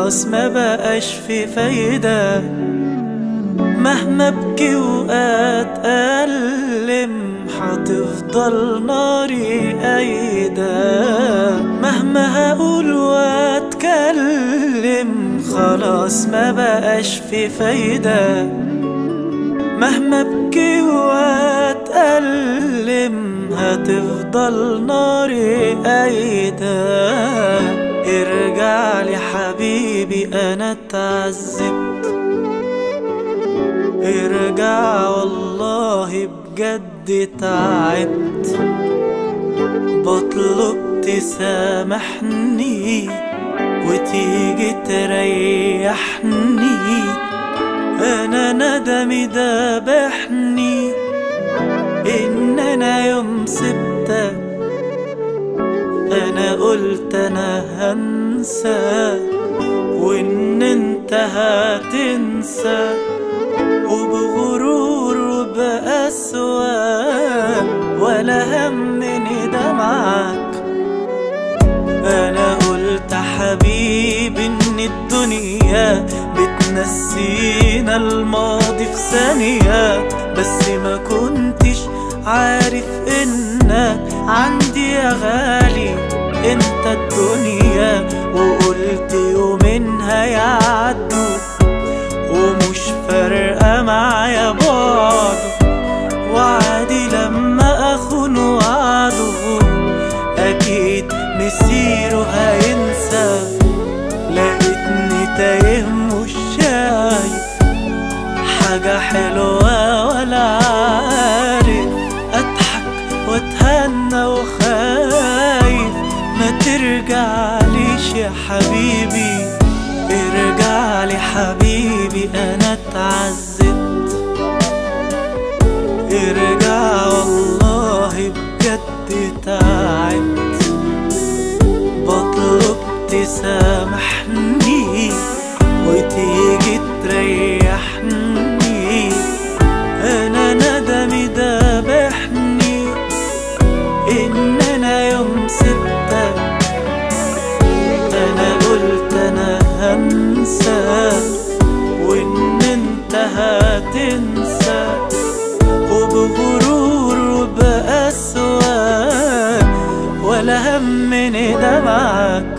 خلاص ما بقاش في فايدة. مهما ابكي واتألم هتفضل ناري قايدة. مهما هقول واتكلم خلاص ما بقاش في فايدة. مهما ابكي واتألم هتفضل ناري قايدة. ارجع لي حبيبي انا اتعذبت، ارجع والله بجد تعبت. بطلب تسامحني وتيجي تريحني. انا ندمي دابحني ان انا يوم سبتك. انا قلت انا هنسى وان انت هتنسى، وبغرور وبقسوة ولا همني دمعك. انا قلت حبيبي ان الدنيا بتنسينا الماضي في ثانية، بس ما كنتش عارف انك عندي يا غالي انت الدنيا. وقلت يومين هيعدوا ومش فارقة معايا بعده، وعادي لما اخون وعده اكيد مسيره هينسى. لقيتني تايه مش شايف حاجة حلوة ولا عارف اضحك واتهنى وخايف. ما ترجعليش يا حبيبي، ارجع لي حبيبي انا اتعذبت. ارجع والله بجد تعبت. بطلب تسامحني وتيجي تريحني. انا ندمي دابحني ان انا يوم سبتك. انا قلت انا هنسى وان انت هتنسى، وبغرور وبقسوة ولا همني دمعك.